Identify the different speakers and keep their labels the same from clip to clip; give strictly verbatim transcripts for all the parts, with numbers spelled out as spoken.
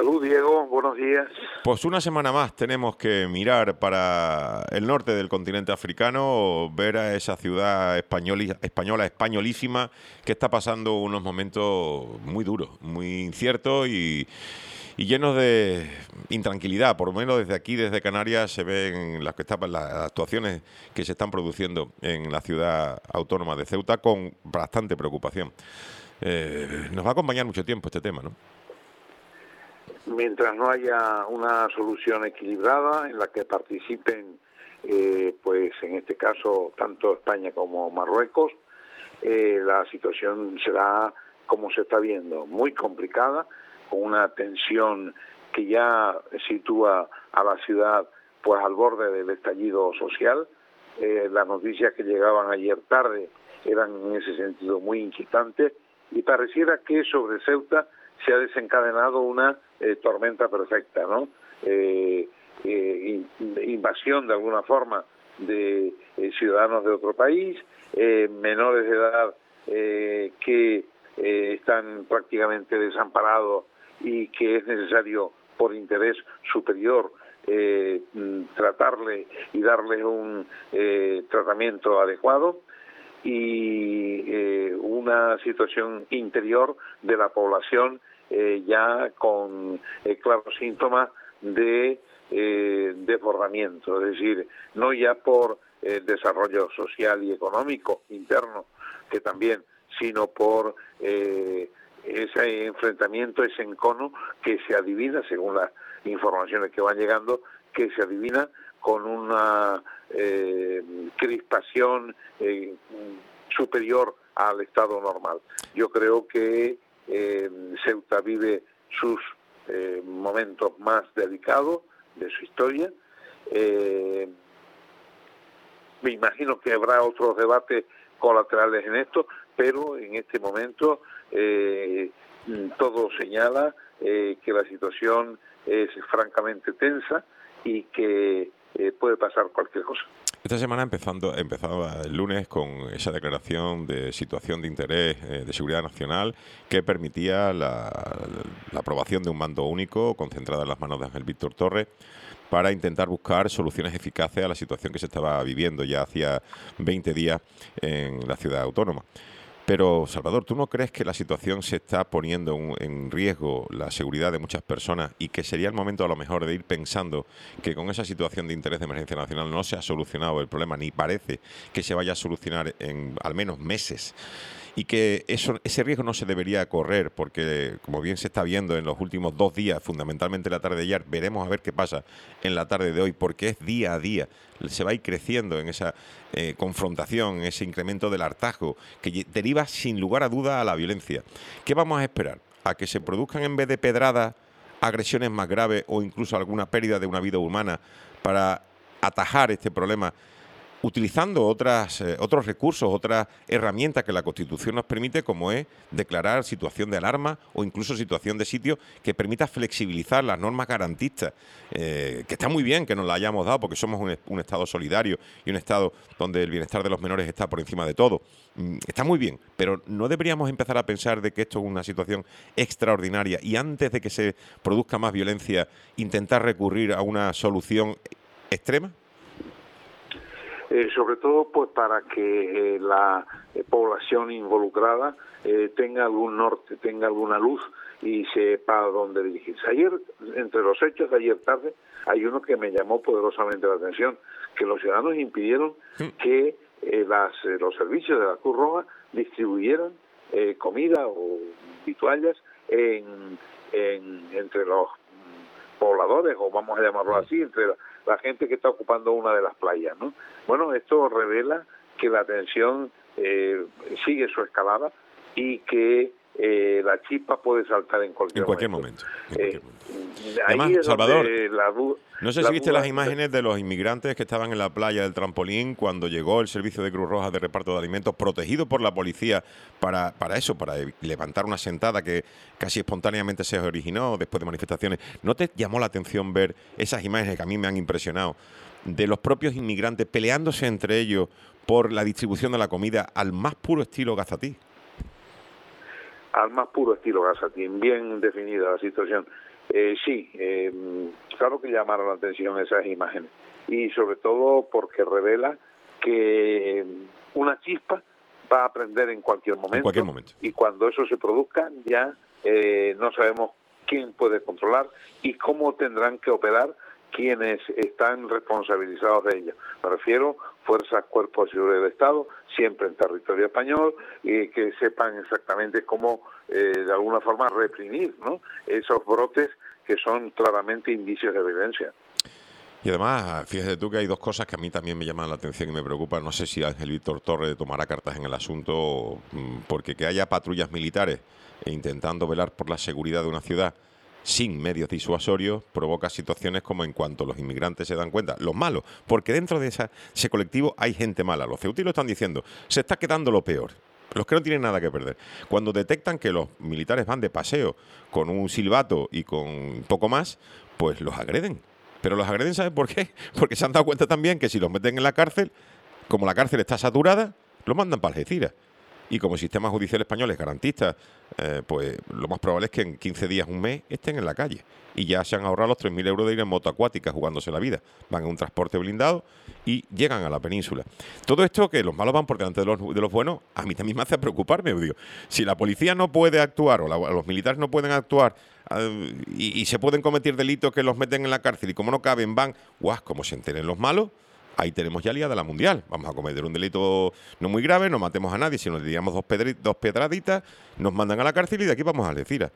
Speaker 1: Salud, Diego, buenos días.
Speaker 2: Pues una semana más tenemos que mirar para el norte del continente africano, ver a esa ciudad españoli, española, españolísima, que está pasando unos momentos muy duros, muy inciertos y, y llenos de intranquilidad. Por lo menos desde aquí, desde Canarias, se ven las, que están, las actuaciones que se están produciendo en la ciudad autónoma de Ceuta con bastante preocupación. Eh, nos va a acompañar mucho tiempo este tema, ¿no?
Speaker 1: Mientras no haya una solución equilibrada en la que participen, eh, pues en este caso, tanto España como Marruecos, eh, la situación será, como se está viendo, muy complicada, con una tensión que ya sitúa a la ciudad pues al borde del estallido social. Eh, las noticias que llegaban ayer tarde eran en ese sentido muy inquietantes y pareciera que sobre Ceuta se ha desencadenado una eh, tormenta perfecta, ¿no? Eh, eh, invasión de alguna forma de eh, ciudadanos de otro país, eh, menores de edad eh, que eh, están prácticamente desamparados y que es necesario por interés superior eh, tratarle y darles un eh, tratamiento adecuado, y eh, una situación interior de la población eh, ya con eh, claros síntomas de eh, desbordamiento, es decir, no ya por el desarrollo social y económico interno, que también, sino por eh, ese enfrentamiento, ese encono que se adivina, según las informaciones que van llegando, que se adivina con una eh, crispación eh, superior al estado normal. Yo creo que eh, Ceuta vive sus eh, momentos más delicados de su historia. Eh, me imagino que habrá otros debates colaterales en esto, pero en este momento eh, todo señala eh, que la situación es francamente tensa y que eh, puede pasar cualquier cosa.
Speaker 2: Esta semana empezando, empezaba el lunes con esa declaración de situación de interés eh, de seguridad nacional que permitía la, la aprobación de un mando único concentrado en las manos de Ángel Víctor Torres para intentar buscar soluciones eficaces a la situación que se estaba viviendo ya hacía veinte días en la ciudad autónoma. Pero, Salvador, ¿tú no crees que la situación se está poniendo en riesgo la seguridad de muchas personas y que sería el momento a lo mejor de ir pensando que con esa situación de interés de emergencia nacional no se ha solucionado el problema, ni parece que se vaya a solucionar en al menos meses? Y que eso, ese riesgo no se debería correr porque, como bien se está viendo en los últimos dos días, fundamentalmente la tarde de ayer, veremos a ver qué pasa en la tarde de hoy, porque es día a día, se va a ir creciendo en esa eh, confrontación, en ese incremento del hartazgo, que deriva sin lugar a duda a la violencia. ¿Qué vamos a esperar? ¿A que se produzcan en vez de pedradas agresiones más graves o incluso alguna pérdida de una vida humana para atajar este problema, utilizando otras, eh, otros recursos, otras herramientas que la Constitución nos permite, como es declarar situación de alarma o incluso situación de sitio que permita flexibilizar las normas garantistas, eh, que está muy bien que nos la hayamos dado porque somos un, un Estado solidario y un Estado donde el bienestar de los menores está por encima de todo. Mm, está muy bien, pero ¿no deberíamos empezar a pensar de que esto es una situación extraordinaria y antes de que se produzca más violencia intentar recurrir a una solución extrema?
Speaker 1: Eh, sobre todo pues para que eh, la eh, población involucrada eh, tenga algún norte, tenga alguna luz y sepa dónde dirigirse. Ayer, entre los hechos de ayer tarde, hay uno que me llamó poderosamente la atención, que los ciudadanos impidieron sí. que eh, las, eh, los servicios de la Cruz Roja distribuyeran eh, comida o vituallas en, en, entre los pobladores, o vamos a llamarlo así, entre la, la gente que está ocupando una de las playas, ¿no? Bueno, esto revela que la tensión eh, sigue su escalada y que eh, la chispa puede saltar en cualquier,
Speaker 2: en cualquier
Speaker 1: momento.
Speaker 2: momento. En cualquier momento.
Speaker 1: Eh,
Speaker 2: Además, Salvador,
Speaker 1: la duda,
Speaker 2: no sé
Speaker 1: la
Speaker 2: si viste
Speaker 1: duda,
Speaker 2: las imágenes de los inmigrantes que estaban en la playa del Trampolín cuando llegó el servicio de Cruz Roja de reparto de alimentos, protegido por la policía para, para eso, para levantar una sentada que casi espontáneamente se originó después de manifestaciones. ¿No te llamó la atención ver esas imágenes que a mí me han impresionado de los propios inmigrantes peleándose entre ellos por la distribución de la comida al más puro estilo gazatí?
Speaker 1: Al más puro estilo gazatín, bien definida la situación. Eh, sí, eh, claro que llamaron la atención esas imágenes, y sobre todo porque revela que una chispa va a prender en cualquier momento,
Speaker 2: en cualquier momento.
Speaker 1: Y cuando eso se produzca ya eh, no sabemos quién puede controlar y cómo tendrán que operar quienes están responsabilizados de ello. Me refiero fuerzas, cuerpos de seguridad del Estado, siempre en territorio español, y que sepan exactamente cómo, eh, de alguna forma, reprimir, ¿no?, esos brotes que son claramente indicios de violencia.
Speaker 2: Y además, fíjate tú que hay dos cosas que a mí también me llaman la atención y me preocupan. No sé si Ángel Víctor Torres tomará cartas en el asunto, porque que haya patrullas militares intentando velar por la seguridad de una ciudad sin medios disuasorios provoca situaciones como en cuanto los inmigrantes se dan cuenta, los malos, porque dentro de esa, ese colectivo hay gente mala. Los ceutíes lo están diciendo, se está quedando lo peor. Los que no tienen nada que perder. Cuando detectan que los militares van de paseo con un silbato y con poco más, pues los agreden. Pero los agreden, ¿saben por qué? Porque se han dado cuenta también que si los meten en la cárcel, como la cárcel está saturada, los mandan para Algeciras. Y como el sistema judicial español es garantista, eh, pues lo más probable es que en quince días, un mes, estén en la calle. Y ya se han ahorrado los tres mil euros de ir en moto acuática jugándose la vida. Van en un transporte blindado y llegan a la península. Todo esto, que los malos van por delante de los, de los buenos, a mí también me hace preocuparme. Digo, si la policía no puede actuar o la, los militares no pueden actuar uh, y, y se pueden cometer delitos que los meten en la cárcel y como no caben van, guau, como se enteren los malos, ahí tenemos ya liada la mundial. Vamos a cometer un delito no muy grave, no matemos a nadie, si nos tiramos dos, pedri, dos pedraditas, nos mandan a la cárcel y de aquí vamos a Algeciras.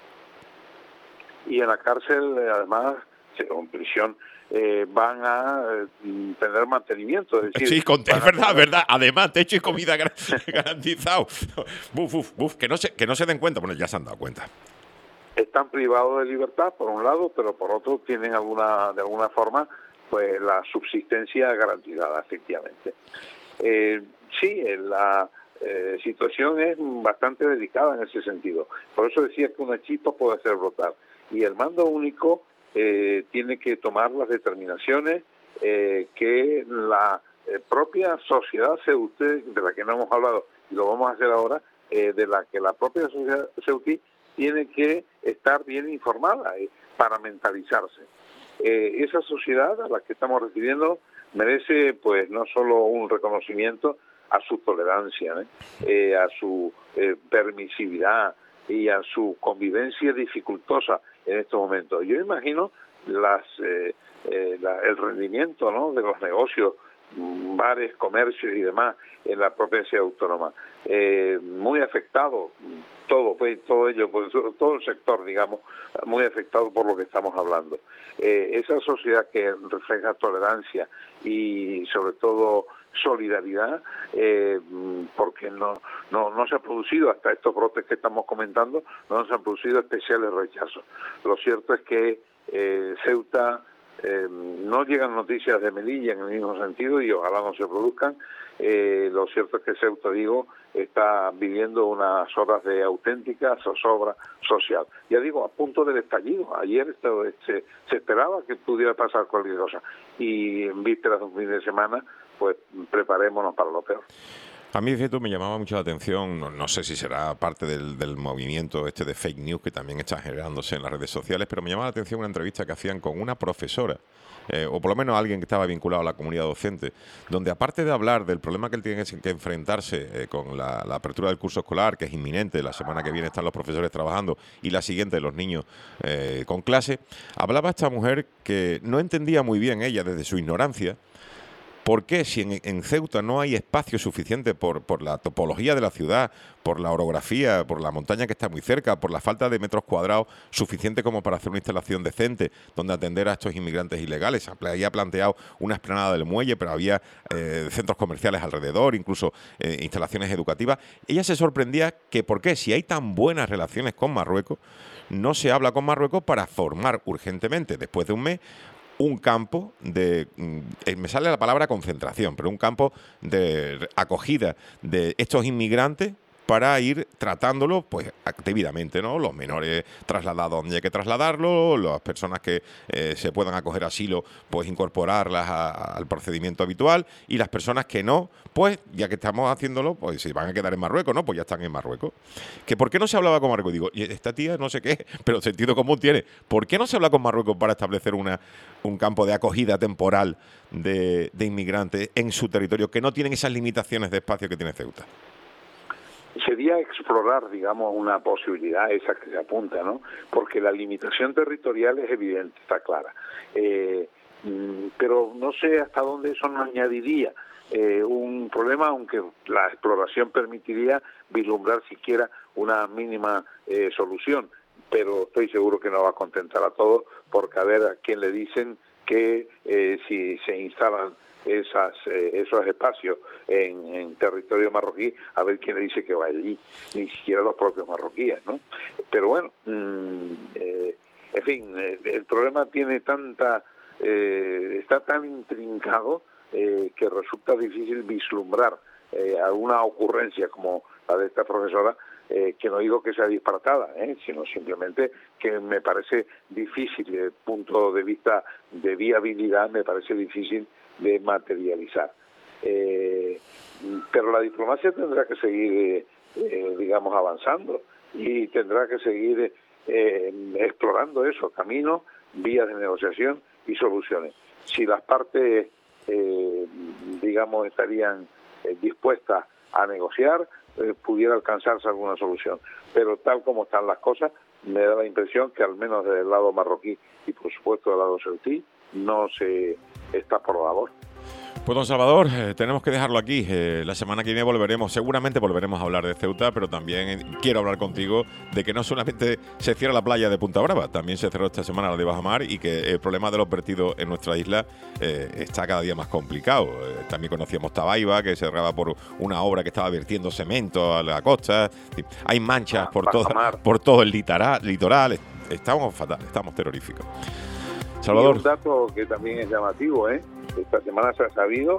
Speaker 1: Y en la cárcel, además, en prisión, eh, van a eh, tener mantenimiento. Es decir,
Speaker 2: sí, con, es verdad, es verdad. Además, techo y comida garantizado. Buf, buf, buf, que no se, que no se den cuenta. Bueno, ya se han dado cuenta.
Speaker 1: Están privados de libertad, por un lado, pero por otro tienen alguna, de alguna forma, pues la subsistencia garantizada, efectivamente. Eh, sí, la eh, situación es bastante delicada en ese sentido. Por eso decía que una chispa puede hacer brotar. Y el mando único eh, tiene que tomar las determinaciones eh, que la eh, propia sociedad ceutí, de la que no hemos hablado y lo vamos a hacer ahora, eh, de la que la propia sociedad ceutí tiene que estar bien informada eh, para mentalizarse. Eh, esa sociedad a la que estamos refiriendo merece pues no solo un reconocimiento a su tolerancia, ¿eh? Eh, a su eh, permisividad y a su convivencia dificultosa en estos momentos. Yo imagino las eh, eh, la, el rendimiento, ¿no?, de los negocios, bares, comercios y demás en la propia ciudad autónoma. Eh, muy afectado todo, pues, todo ello, pues, todo el sector, digamos, muy afectado por lo que estamos hablando. Eh, esa sociedad que refleja tolerancia y sobre todo solidaridad, eh, porque no, no no se ha producido hasta estos brotes que estamos comentando, no se han producido especiales rechazos. Lo cierto es que eh, Ceuta, eh, no llegan noticias de Melilla en el mismo sentido y ojalá no se produzcan. Eh, lo cierto es que Ceuta, digo, está viviendo unas horas de auténtica zozobra social. Ya digo, a punto del estallido. Ayer esto, se, se esperaba que pudiera pasar cualquier cosa y en vísperas de un fin de semana, pues preparémonos para lo peor.
Speaker 2: A mí, fíjate, me llamaba mucho la atención, no, no sé si será parte del, del movimiento este de fake news que también está generándose en las redes sociales, pero me llamaba la atención una entrevista que hacían con una profesora, eh, o por lo menos alguien que estaba vinculado a la comunidad docente, donde aparte de hablar del problema que él tiene que enfrentarse eh, con la, la apertura del curso escolar, que es inminente, la semana que viene están los profesores trabajando y la siguiente los niños eh, con clase, hablaba esta mujer que no entendía muy bien ella desde su ignorancia. ¿Por qué si en, en Ceuta no hay espacio suficiente por, por la topología de la ciudad, por la orografía, por la montaña que está muy cerca, por la falta de metros cuadrados suficiente como para hacer una instalación decente donde atender a estos inmigrantes ilegales? Había planteado una explanada del muelle, pero había eh, centros comerciales alrededor, incluso eh, instalaciones educativas. Ella se sorprendía que por qué si hay tan buenas relaciones con Marruecos, no se habla con Marruecos para formar urgentemente, después de un mes, un campo de, eh, me sale la palabra concentración, pero un campo de acogida de estos inmigrantes para ir tratándolo pues debidamente, ¿no? Los menores trasladados donde hay que trasladarlos, las personas que eh, se puedan acoger asilo, pues incorporarlas a, a, al procedimiento habitual, y las personas que no, pues ya que estamos haciéndolo, pues se van a quedar en Marruecos, ¿no? Pues ya están en Marruecos. ¿Que por qué no se hablaba con Marruecos? Digo, esta tía no sé qué, pero sentido común tiene. ¿Por qué no se habla con Marruecos para establecer una, un campo de acogida temporal de, de inmigrantes en su territorio, que no tienen esas limitaciones de espacio que tiene Ceuta?
Speaker 1: Sería explorar, digamos, una posibilidad esa que se apunta, ¿no? Porque la limitación territorial es evidente, está clara. Eh, pero no sé hasta dónde eso nos añadiría eh, un problema, aunque la exploración permitiría vislumbrar siquiera una mínima eh, solución. Pero estoy seguro que no va a contentar a todos, porque a ver a quién le dicen que eh, si se instalan esas eh, esos espacios en, en territorio marroquí, a ver quién le dice que va allí, ni siquiera los propios marroquíes, ¿no? Pero bueno, mmm, eh, en fin, eh, el problema tiene tanta, eh, está tan intrincado eh, que resulta difícil vislumbrar eh, alguna ocurrencia como la de esta profesora, eh, que no digo que sea disparatada, ¿eh? sino simplemente que me parece difícil, desde el punto de vista de viabilidad, me parece difícil de materializar. Eh, pero la diplomacia tendrá que seguir, eh, digamos, avanzando, y tendrá que seguir eh, explorando eso, caminos, vías de negociación y soluciones. Si las partes, eh, digamos, estarían eh, dispuestas a negociar, eh, pudiera alcanzarse alguna solución. Pero tal como están las cosas, me da la impresión que al menos del lado marroquí y por supuesto del lado ceutí no se está por la labor.
Speaker 2: Pues don Salvador, eh, tenemos que dejarlo aquí. Eh, la semana que viene volveremos, seguramente volveremos a hablar de Ceuta, pero también eh, quiero hablar contigo de que no solamente se cierra la playa de Punta Brava, también se cerró esta semana la de Bajamar, y que el problema de los vertidos en nuestra isla eh, está cada día más complicado. Eh, también conocíamos Tabaiba, que se cerraba por una obra que estaba vertiendo cemento a la costa. Hay manchas por, toda, por todo el litoral, litoral. Estamos fatal, estamos terroríficos. Salvador.
Speaker 1: Y un dato que también es llamativo, ¿eh? Esta semana se ha sabido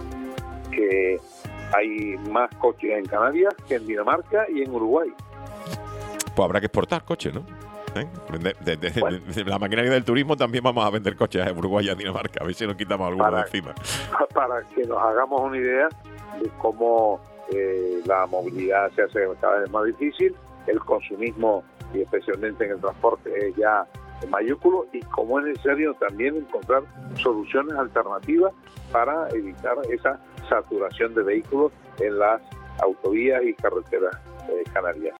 Speaker 1: que hay más coches en Canarias que en Dinamarca y en Uruguay.
Speaker 2: Pues habrá que exportar coches, ¿no? ¿Eh? De, de, de, bueno. de, de la maquinaria del turismo también vamos a vender coches a Uruguay y a Dinamarca, a ver si nos quitamos alguno de encima.
Speaker 1: Para que nos hagamos una idea de cómo eh, la movilidad se hace cada vez más difícil, el consumismo, y especialmente en el transporte, es ya en mayúsculo, y como es necesario también encontrar soluciones alternativas para evitar esa saturación de vehículos en las autovías y carreteras eh, canarias.